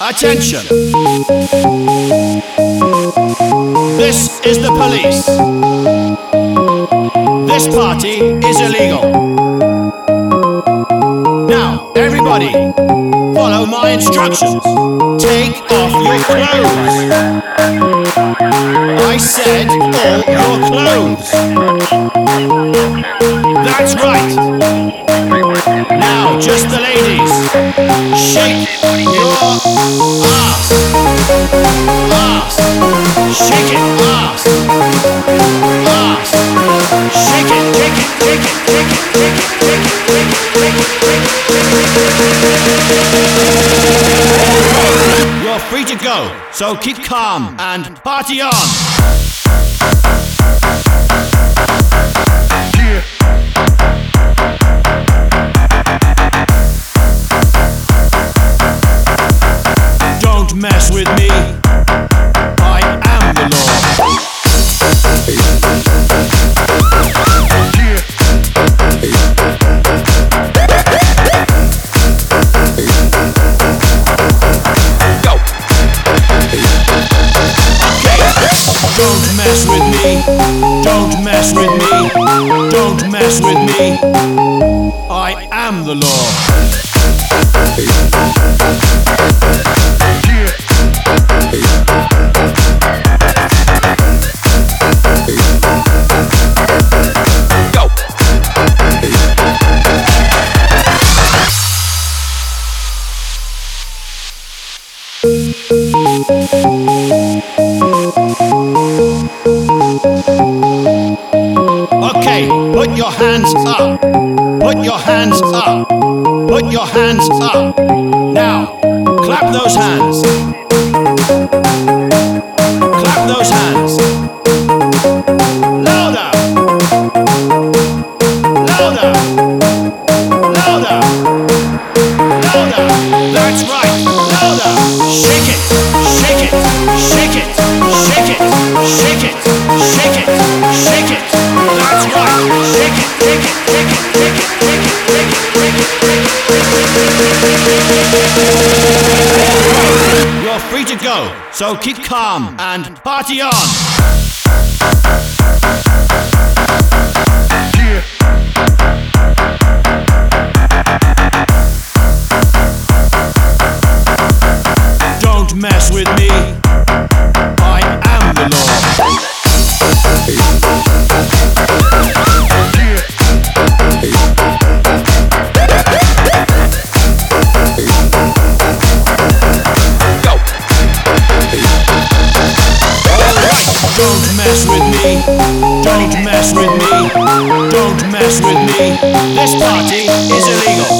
Attention! This is the police. This party is illegal. Now, everybody, follow my instructions. Take off your clothes. I said all your clothes. That's right. Now, just the ladies. Shake your ass. Ass. Shake it, ass. Ass. Shake it, shake it, shake it, shake it, shake it, shake it, shake it, shake it. You're free to go, so keep calm and party on. Don't mess with me. I am the law. Don't mess with me. Don't mess with me. Don't mess with me. I am the law. Okay, put your hands up. Put your hands up. Put your hands up. Now, clap those hands. Clap those hands. Louder. Louder. Louder. Louder. That's right. Louder. Shake it. Shake it. Shake it. Shake it. Shake it. Shake it. Shake it. That's right. Shake it. Shake it. Shake it. Shake it. Shake it. Shake it. You're free to go, so keep calm and party on. Don't mess with me. I am the law. Don't mess with me. Don't mess with me. Don't mess with me. This party is illegal.